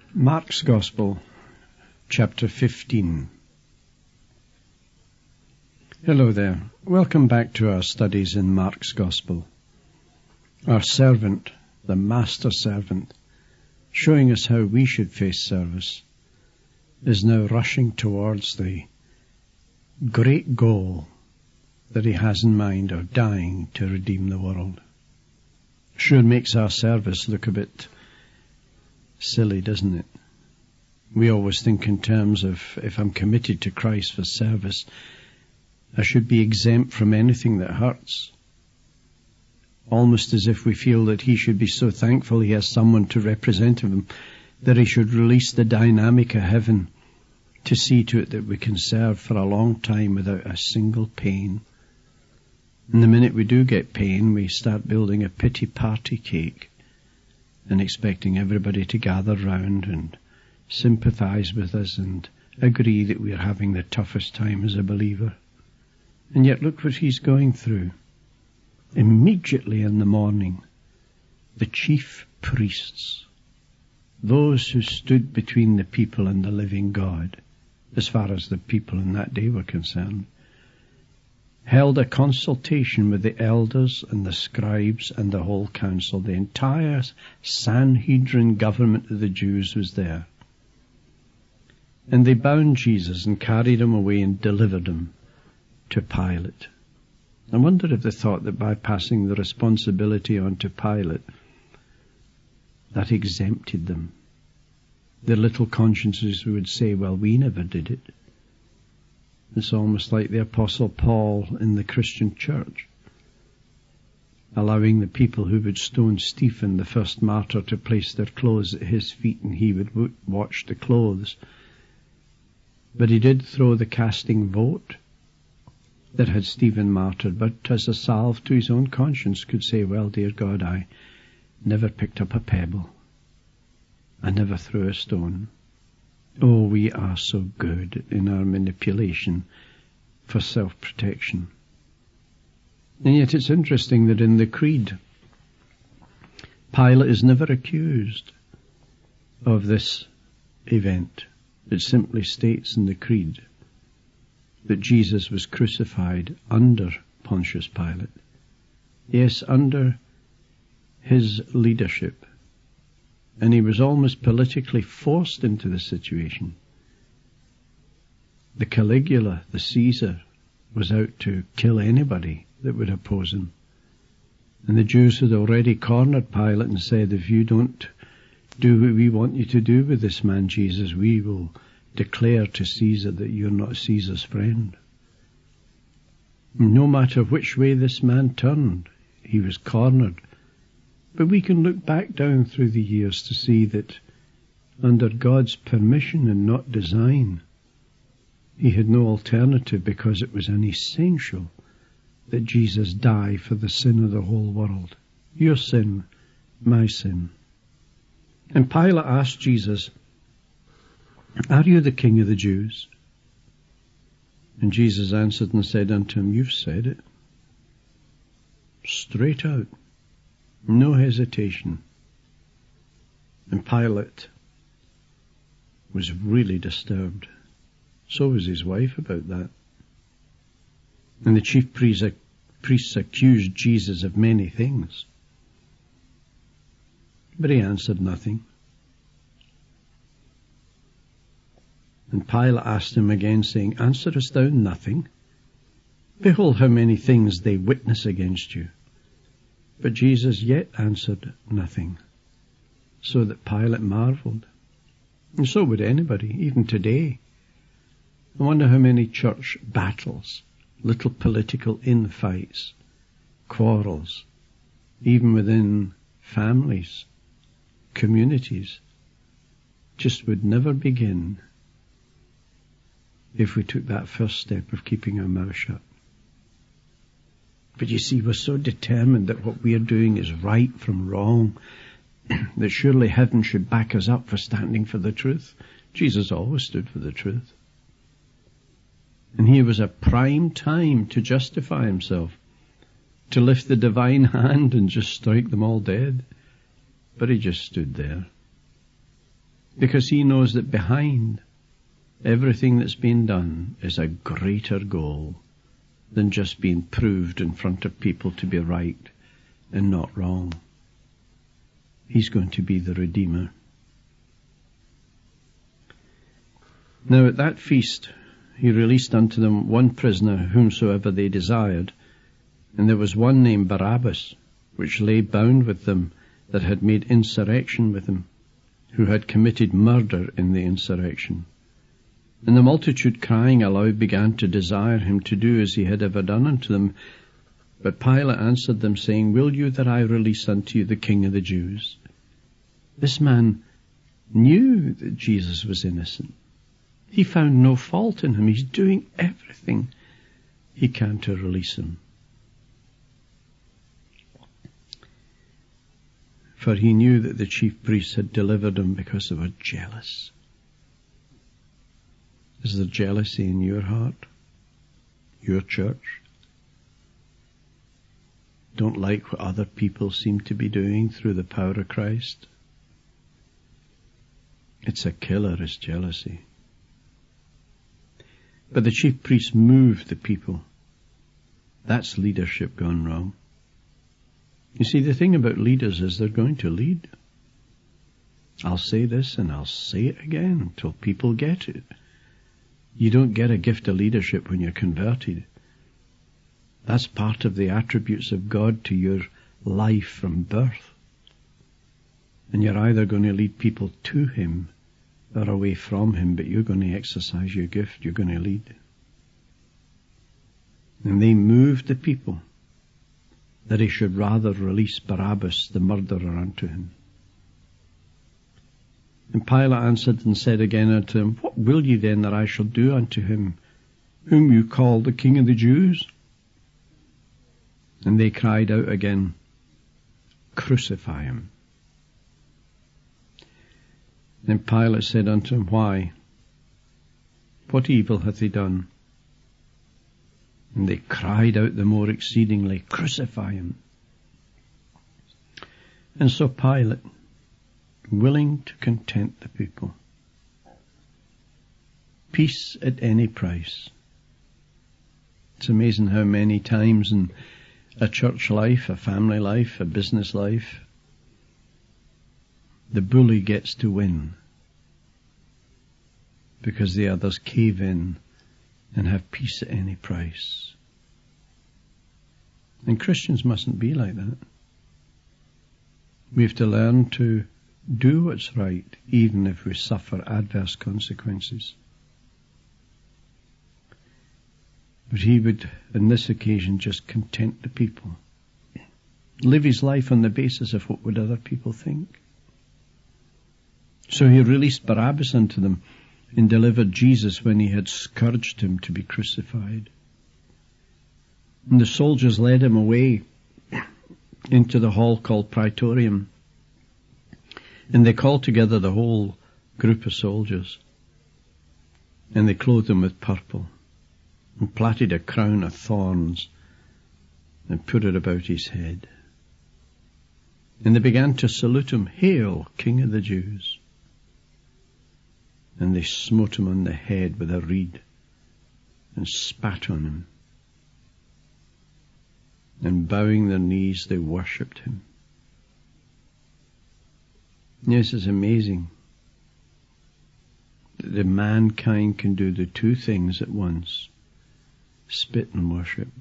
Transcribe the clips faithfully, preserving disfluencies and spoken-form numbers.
Mark's Gospel, chapter fifteen. Hello there. Welcome back to our studies in Mark's Gospel. Our servant, the master servant, showing us how we should face service, is now rushing towards the great goal that he has in mind of dying to redeem the world. Sure makes our service look a bit silly, doesn't it? We always think in terms of, if I'm committed to Christ for service, I should be exempt from anything that hurts. Almost as if we feel that he should be so thankful he has someone to represent him, that he should release the dynamic of heaven to see to it that we can serve for a long time without a single pain. And the minute we do get pain, we start building a pity party cake and expecting everybody to gather round and sympathize with us and agree that we're having the toughest time as a believer. And yet look what he's going through. Immediately in the morning, the chief priests, those who stood between the people and the living God, as far as the people in that day were concerned, held a consultation with the elders and the scribes and the whole council. The entire Sanhedrin government of the Jews was there. And they bound Jesus and carried him away and delivered him to Pilate. I wonder if they thought that by passing the responsibility on to Pilate, that exempted them. Their little consciences would say, well, we never did it. It's almost like the Apostle Paul in the Christian church, allowing the people who would stone Stephen, the first martyr, to place their clothes at his feet, and he would watch the clothes. But he did throw the casting vote that had Stephen martyred, but as a salve to his own conscience could say, well, dear God, I never picked up a pebble. I never threw a stone. Oh, we are so good in our manipulation for self-protection. And yet it's interesting that in the Creed, Pilate is never accused of this event. It simply states in the Creed that Jesus was crucified under Pontius Pilate. Yes, under his leadership. And he was almost politically forced into the situation. The Caligula, the Caesar, was out to kill anybody that would oppose him. And the Jews had already cornered Pilate and said, if you don't do what we want you to do with this man Jesus, we will declare to Caesar that you're not Caesar's friend. No matter which way this man turned, he was cornered. But we can look back down through the years to see that under God's permission and not design, he had no alternative, because it was an essential that Jesus die for the sin of the whole world. Your sin, my sin. And Pilate asked Jesus, are you the King of the Jews? And Jesus answered and said unto him, you've said it. Straight out. No hesitation. And Pilate was really disturbed. So was his wife about that. And the chief priests accused Jesus of many things. But he answered nothing. And Pilate asked him again, saying, answerest thou nothing? Behold how many things they witness against you. But Jesus yet answered nothing, so that Pilate marveled. And so would anybody, even today. I wonder how many church battles, little political infights, quarrels, even within families, communities, just would never begin if we took that first step of keeping our mouth shut. But you see, we're so determined that what we are doing is right from wrong, that surely heaven should back us up for standing for the truth. Jesus always stood for the truth. And here was a prime time to justify himself, to lift the divine hand and just strike them all dead. But he just stood there. because he knows that behind everything that's been done is a greater goal than just being proved in front of people to be right and not wrong. He's going to be the Redeemer. Now at that feast he released unto them one prisoner whomsoever they desired, and there was one named Barabbas, which lay bound with them that had made insurrection with him, who had committed murder in the insurrection. And the multitude crying aloud began to desire him to do as he had ever done unto them. But Pilate answered them, saying, Will you that I release unto you the King of the Jews? This man knew that Jesus was innocent. He found no fault in him. He's doing everything he can to release him. For he knew that the chief priests had delivered him because they were jealous. Is there jealousy in your heart? Your church? Don't like what other people seem to be doing through the power of Christ? It's a killer, is jealousy. But the chief priests moved the people. That's leadership gone wrong. You see, the thing about leaders is they're going to lead. I'll say this and I'll say it again until people get it. You don't get a gift of leadership when you're converted. That's part of the attributes of God to your life from birth. And you're either going to lead people to Him or away from Him, but you're going to exercise your gift. You're going to lead. And they moved the people that he should rather release Barabbas, the murderer, unto him. And Pilate answered and said again unto him, What will ye then that I shall do unto him, whom you call the King of the Jews? And they cried out again, Crucify him. Then Pilate said unto him, Why? What evil hath he done? And they cried out the more exceedingly, Crucify him. And so Pilate, willing to content the people, peace at any price. It's amazing how many times in a church life, a family life, a business life, the bully gets to win because the others cave in and have peace at any price. And Christians mustn't be like that. We have to learn to do what's right, even if we suffer adverse consequences. But he would, on this occasion, just content the people. Live his life on the basis of what would other people think. So he released Barabbas unto them, and delivered Jesus when he had scourged him to be crucified. And the soldiers led him away into the hall called Praetorium. And they called together the whole group of soldiers. And they clothed him with purple, and plaited a crown of thorns, and put it about his head. And they began to salute him, Hail, King of the Jews! And they smote him on the head with a reed, and spat on him. And bowing their knees, they worshipped him. This is amazing that the mankind can do the two things at once, spit and worship.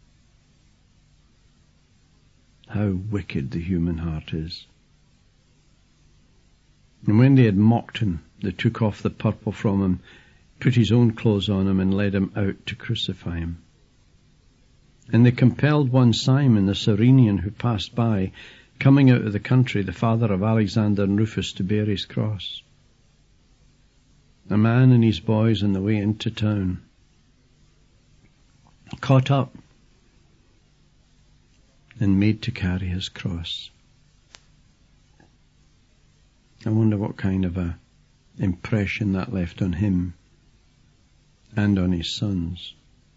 How wicked the human heart is. And when they had mocked him, they took off the purple from him, put his own clothes on him, and led him out to crucify him. And they compelled one Simon, the Cyrenian, who passed by, coming out of the country, the father of Alexander and Rufus, to bear his cross. A man and his boys on the way into town, caught up and made to carry his cross. I wonder what kind of a impression that left on him and on his sons.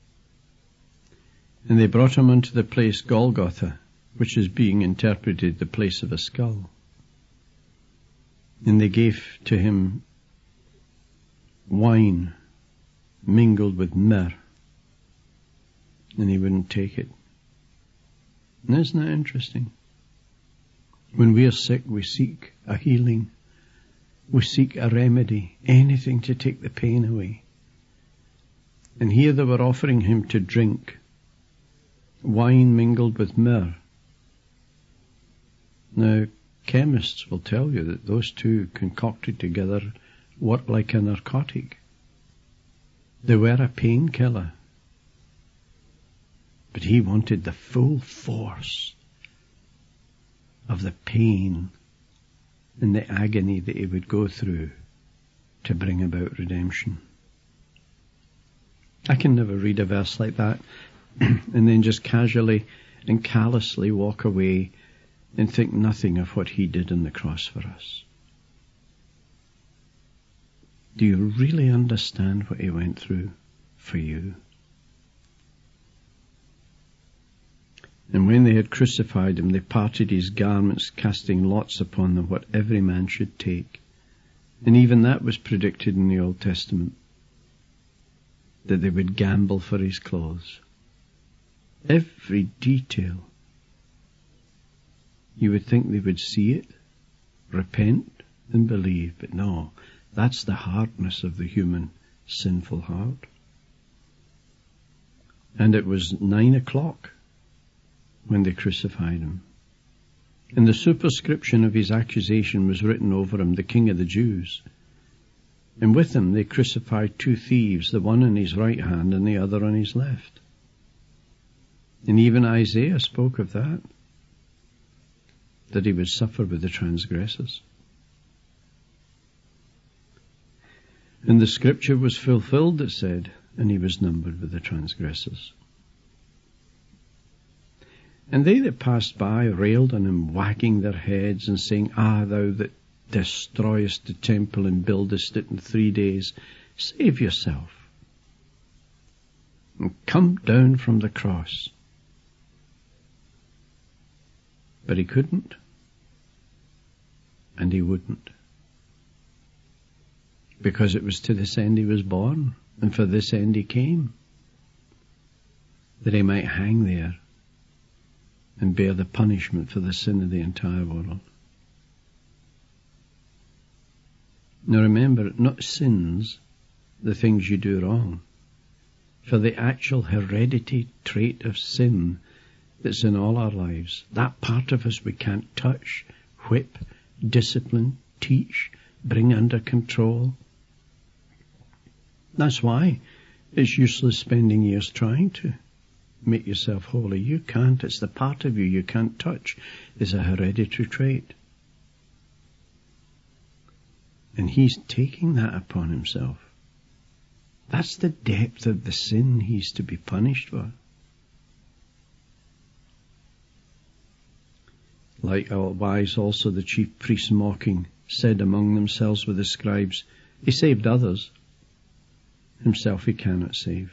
And they brought him unto the place Golgotha, which is being interpreted the place of a skull. And they gave to him wine mingled with myrrh, and he wouldn't take it. And isn't that interesting? When we are sick, we seek a healing. We seek a remedy, anything to take the pain away. And here they were offering him to drink wine mingled with myrrh. Now, chemists will tell you that those two concocted together work like a narcotic. They were a painkiller. But he wanted the full force of the pain and the agony that he would go through to bring about redemption. I can never read a verse like that and then just casually and callously walk away and think nothing of what he did on the cross for us. Do you really understand what he went through for you? And when they had crucified him, they parted his garments, casting lots upon them what every man should take. And even that was predicted in the Old Testament, that they would gamble for his clothes. Every detail. You would think they would see it, repent, and believe, but no, that's the hardness of the human sinful heart. And it was nine o'clock when they crucified him. And the superscription of his accusation was written over him, the King of the Jews. And with him they crucified two thieves, the one on his right hand and the other on his left. And even Isaiah spoke of that, that he would suffer with the transgressors. And the scripture was fulfilled that said, and he was numbered with the transgressors. And they that passed by railed on him, wagging their heads and saying, Ah, thou that destroyest the temple and buildest it in three days, save yourself and come down from the cross. But he couldn't, and he wouldn't, because it was to this end he was born, and for this end he came, that he might hang there and bear the punishment for the sin of the entire world. Now remember, not sins, the things you do wrong, for the actual heredity trait of sin that's in all our lives, that part of us we can't touch, whip, discipline, teach, bring under control. That's why it's useless spending years trying to make yourself holy. You can't. It's the part of you you can't touch. It's a hereditary trait. And he's taking that upon himself. That's the depth of the sin he's to be punished for. Likewise also the chief priests mocking said among themselves with the scribes, He saved others, himself he cannot save.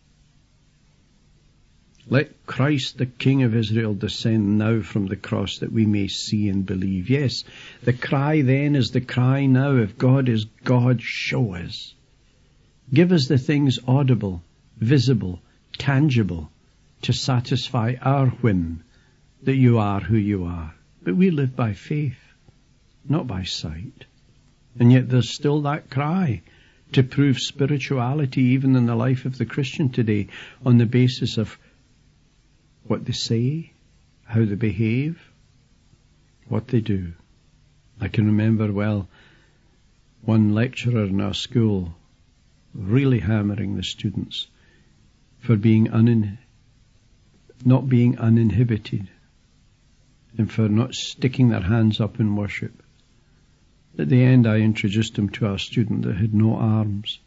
Let Christ, the King of Israel, descend now from the cross that we may see and believe. Yes, the cry then is the cry now. If God is God, show us. Give us the things audible, visible, tangible, to satisfy our whim that you are who you are. But we live by faith, not by sight. And yet there's still that cry to prove spirituality even in the life of the Christian today on the basis of what they say, how they behave, what they do. I can remember well one lecturer in our school really hammering the students for being unin- not being uninhibited and for not sticking their hands up in worship. At the end I introduced him to our student that had no arms.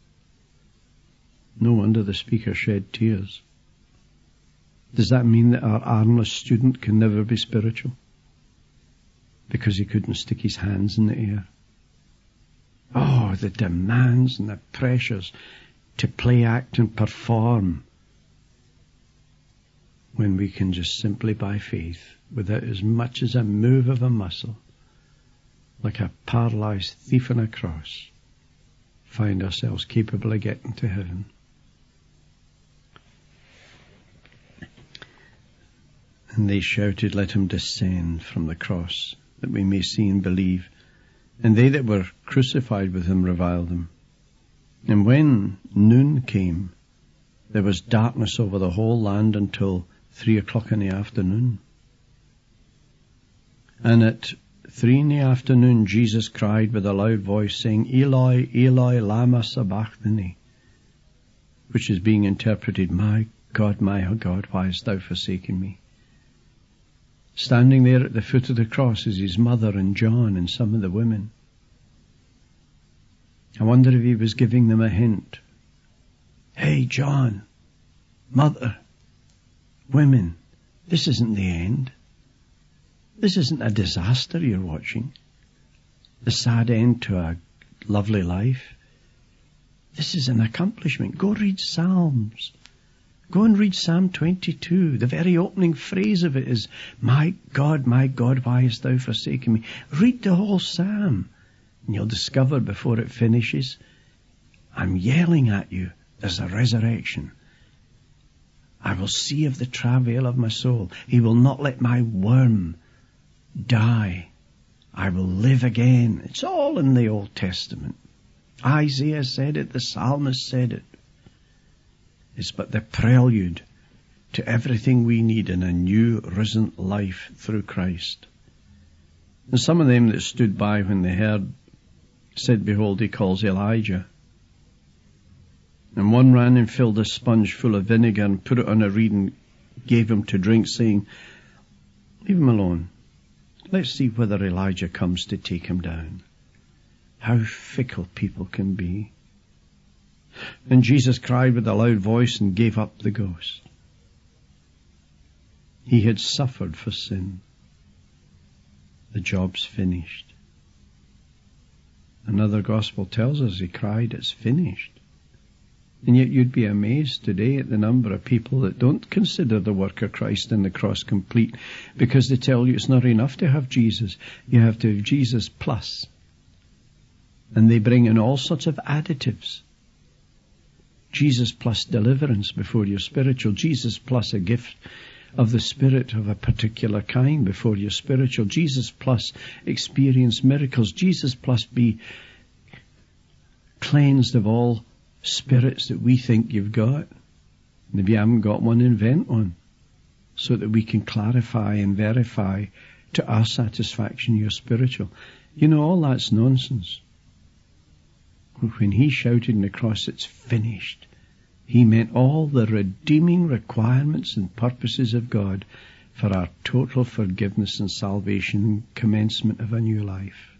No wonder the speaker shed tears. Does that mean that our armless student can never be spiritual? Because he couldn't stick his hands in the air. Oh, the demands and the pressures to play, act and perform when we can just simply by faith, without as much as a move of a muscle, like a paralyzed thief on a cross, find ourselves capable of getting to heaven. And they shouted, "Let him descend from the cross, that we may see and believe." And they that were crucified with him reviled him. And when noon came, there was darkness over the whole land until three o'clock in the afternoon. And at three in the afternoon, Jesus cried with a loud voice, saying, "Eloi, Eloi, lama sabachthani," which is being interpreted, "My God, my God, why hast thou forsaken me?" Standing there at the foot of the cross is his mother and John and some of the women. I wonder if he was giving them a hint. "Hey, John, mother, women, this isn't the end. This isn't a disaster you're watching, the sad end to a lovely life. This is an accomplishment. Go read Psalms. Go and read Psalm twenty-two. The very opening phrase of it is, "My God, my God, why hast thou forsaken me?" Read the whole psalm, and you'll discover before it finishes, I'm yelling at you, there's a resurrection. I will see of the travail of my soul. He will not let my worm die. I will live again. It's all in the Old Testament. Isaiah said it, the psalmist said it. It's but the prelude to everything we need in a new risen life through Christ. And some of them that stood by when they heard said, "Behold, he calls Elijah." And one ran and filled a sponge full of vinegar and put it on a reed and gave him to drink, saying, "Leave him alone. Let's see whether Elijah comes to take him down." How fickle people can be. And Jesus cried with a loud voice and gave up the ghost. He had suffered for sin. The job's finished. Another gospel tells us he cried, "It's finished." And yet you'd be amazed today at the number of people that don't consider the work of Christ and the cross complete, because they tell you it's not enough to have Jesus. You have to have Jesus plus. And they bring in all sorts of additives. Jesus plus deliverance before you're spiritual. Jesus plus a gift of the Spirit of a particular kind before you're spiritual. Jesus plus experience miracles. Jesus plus be cleansed of all spirits that we think you've got. And if you haven't got one, invent one, so that we can clarify and verify to our satisfaction you're spiritual. You know, all that's nonsense. When he shouted on the cross, "It's finished," he meant all the redeeming requirements and purposes of God for our total forgiveness and salvation and commencement of a new life.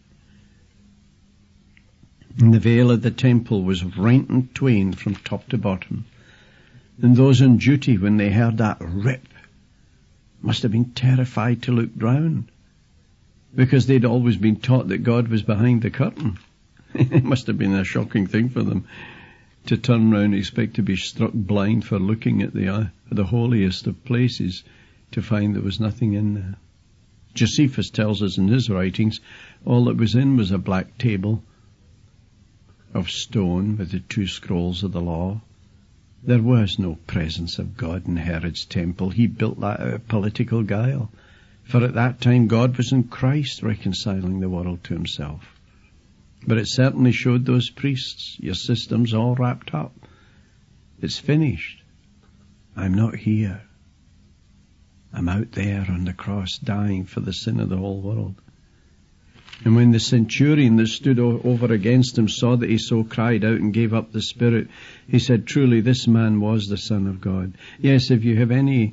And the veil of the temple was rent in twain from top to bottom. And those on duty, when they heard that rip, must have been terrified to look round, because they'd always been taught that God was behind the curtain. It must have been a shocking thing for them to turn round and expect to be struck blind for looking at the uh, the holiest of places to find there was nothing in there. Josephus tells us in his writings, all that was in was a black table of stone with the two scrolls of the law. There was no presence of God in Herod's temple. He built that out of political guile. For at that time God was in Christ reconciling the world to himself. But it certainly showed those priests, your system's all wrapped up. It's finished. I'm not here. I'm out there on the cross dying for the sin of the whole world. And when the centurion that stood o- over against him saw that he so cried out and gave up the spirit, he said, "Truly this man was the Son of God." Yes, if you have any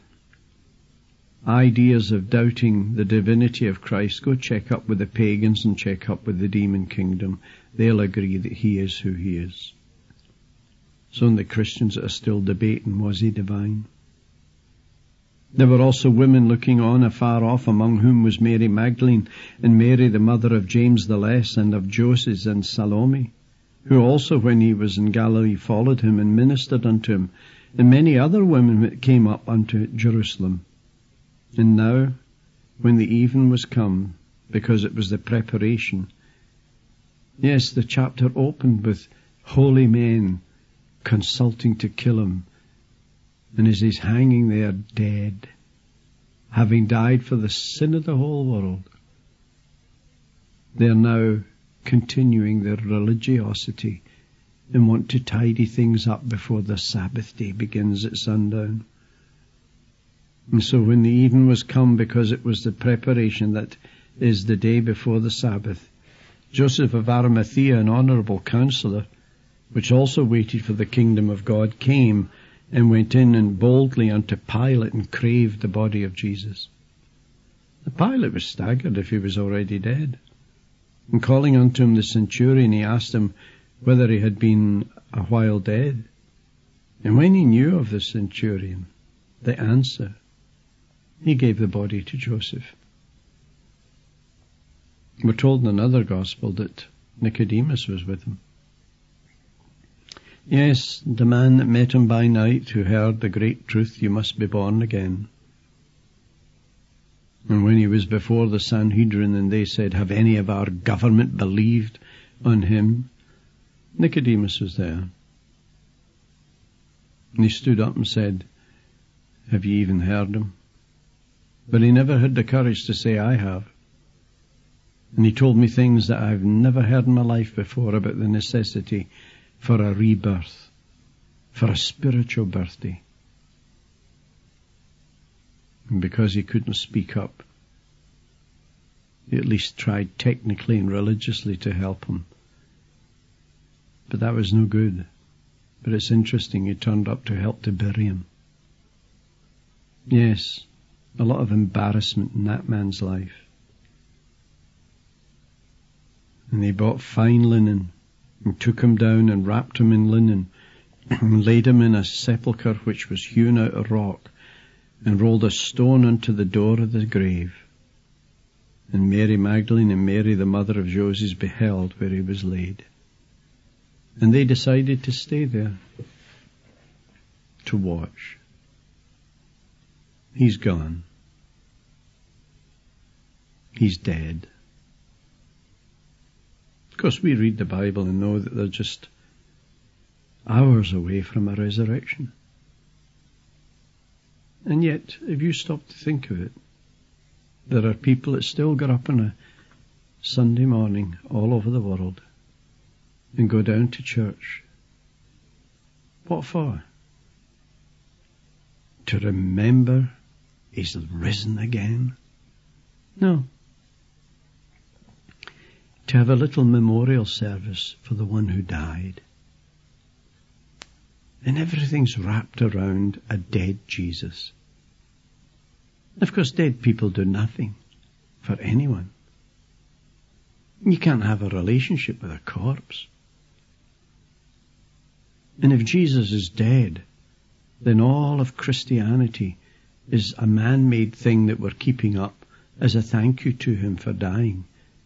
ideas of doubting the divinity of Christ, go check up with the pagans and check up with the demon kingdom. They'll agree that he is who he is. It's only Christians that are still debating, was he divine? There were also women looking on afar off, among whom was Mary Magdalene, and Mary the mother of James the Less, and of Joses, and Salome, who also when he was in Galilee followed him and ministered unto him, and many other women that came up unto Jerusalem. And now, when the even was come, because it was the preparation. Yes, the chapter opened with holy men consulting to kill him. And as he's hanging there dead, having died for the sin of the whole world, they're now continuing their religiosity and want to tidy things up before the Sabbath day begins at sundown. And so when the even was come, because it was the preparation that is the day before the Sabbath, Joseph of Arimathea, an honourable counsellor, which also waited for the kingdom of God, came and went in and boldly unto Pilate and craved the body of Jesus. The Pilate was staggered if he was already dead. And calling unto him the centurion, he asked him whether he had been a while dead. And when he knew of the centurion, the answer, he gave the body to Joseph. We're told in another gospel that Nicodemus was with him. Yes, the man that met him by night, who heard the great truth, you must be born again. And when he was before the Sanhedrin and they said, have any of our government believed on him? Nicodemus was there. And he stood up and said, have you even heard him? But he never had the courage to say, I have. And he told me things that I've never heard in my life before about the necessity for a rebirth, for a spiritual birthday. And because he couldn't speak up, he at least tried technically and religiously to help him. But that was no good. But it's interesting, he turned up to help to bury him. Yes, a lot of embarrassment in that man's life. And they bought fine linen and took him down and wrapped him in linen and laid him in a sepulchre which was hewn out of rock, and rolled a stone unto the door of the grave. And Mary Magdalene and Mary, the mother of Joseph, beheld where he was laid. And they decided to stay there to watch. He's gone. He's dead. Of course, we read the Bible and know that they're just hours away from a resurrection. And yet, if you stop to think of it, there are people that still get up on a Sunday morning all over the world and go down to church. What for? To remember he's risen again? No. To have a little memorial service for the one who died. And everything's wrapped around a dead Jesus. Of course, dead people do nothing for anyone. You can't have a relationship with a corpse. And if Jesus is dead, then all of Christianity is a man-made thing that we're keeping up as a thank you to him for dying.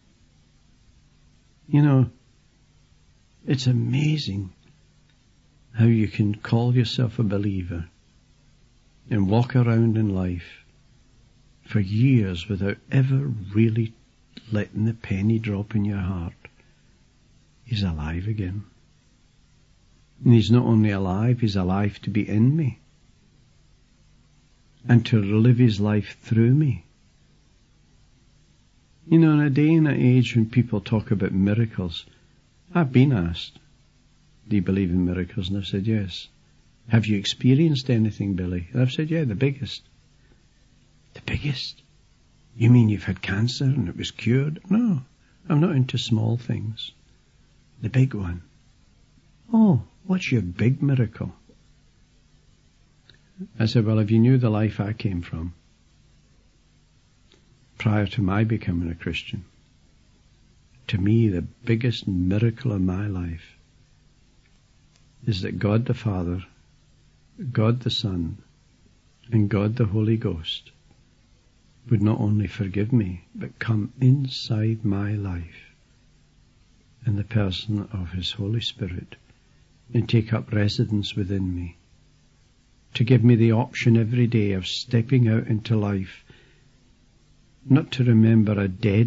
You know, it's amazing how you can call yourself a believer and walk around in life for years without ever really letting the penny drop in your heart. He's alive again. And he's not only alive, he's alive to be in me and to live his life through me. You know, in a day and an age when people talk about miracles, I've been asked, do you believe in miracles? And I've said, yes. Have you experienced anything, Billy? And I've said, yeah, the biggest. The biggest? You mean you've had cancer and it was cured? No, I'm not into small things. The big one. Oh, what's your big miracle? I said, well, if you knew the life I came from, prior to my becoming a Christian, to me the biggest miracle of my life is that God the Father, God the Son, and God the Holy Ghost would not only forgive me, but come inside my life in the person of His Holy Spirit and take up residence within me, to give me the option every day of stepping out into life, not to remember a dead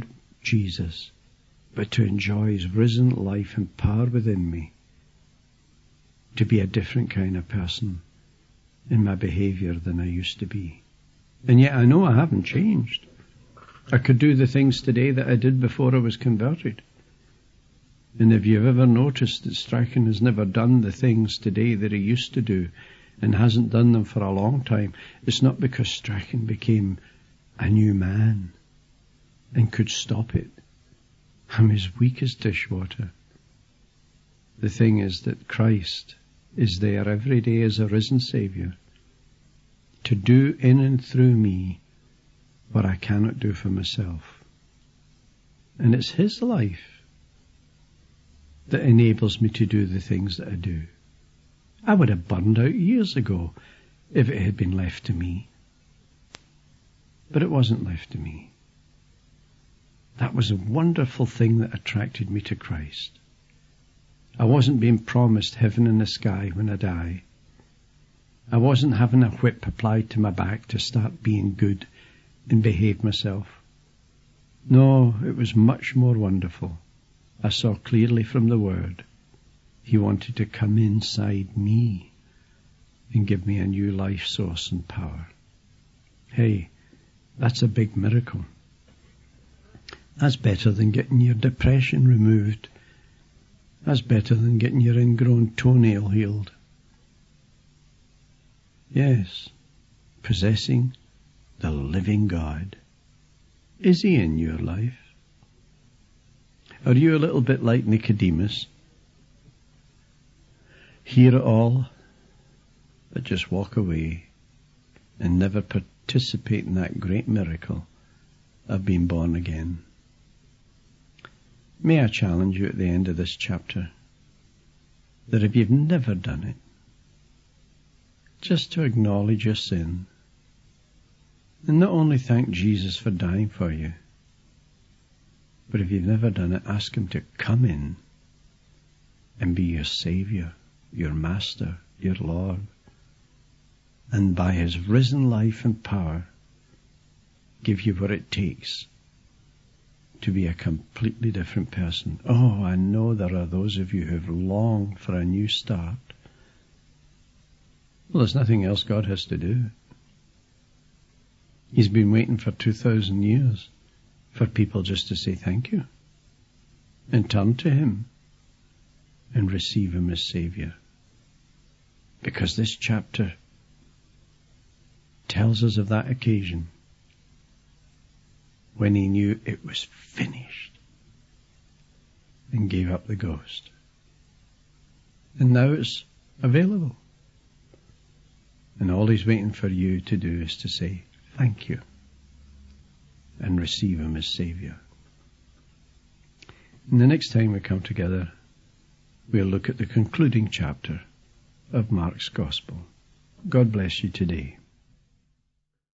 Jesus, but to enjoy his risen life and power within me, to be a different kind of person in my behavior than I used to be. And yet I know I haven't changed. I could do the things today that I did before I was converted. And if you've ever noticed that Strachan has never done the things today that he used to do and hasn't done them for a long time, it's not because Strachan became a new man and could stop it. I'm as weak as dishwater. The thing is that Christ is there every day as a risen Saviour to do in and through me what I cannot do for myself. And it's his life that enables me to do the things that I do. I would have burned out years ago if it had been left to me. But it wasn't left to me. That was a wonderful thing that attracted me to Christ. I wasn't being promised heaven in the sky when I die. I wasn't having a whip applied to my back to start being good and behave myself. No, it was much more wonderful. I saw clearly from the Word he wanted to come inside me and give me a new life source and power. Hey, that's a big miracle. That's better than getting your depression removed. That's better than getting your ingrown toenail healed. Yes, possessing the living God. Is he in your life? Are you a little bit like Nicodemus? Hear it all, but just walk away and never participate in that great miracle of being born again. May I challenge you at the end of this chapter that if you've never done it, just to acknowledge your sin and not only thank Jesus for dying for you, but if you've never done it, ask him to come in and be your Saviour, your Master, your Lord, and by his risen life and power give you what it takes to be a completely different person. Oh, I know there are those of you who have longed for a new start. Well, there's nothing else God has to do. He's been waiting for two thousand years for people just to say thank you and turn to him and receive him as Saviour. Because this chapter tells us of that occasion when he knew it was finished and gave up the ghost. And now it's available. And all he's waiting for you to do is to say thank you and receive him as Saviour. And the next time we come together, we'll look at the concluding chapter of Mark's Gospel. God bless you today.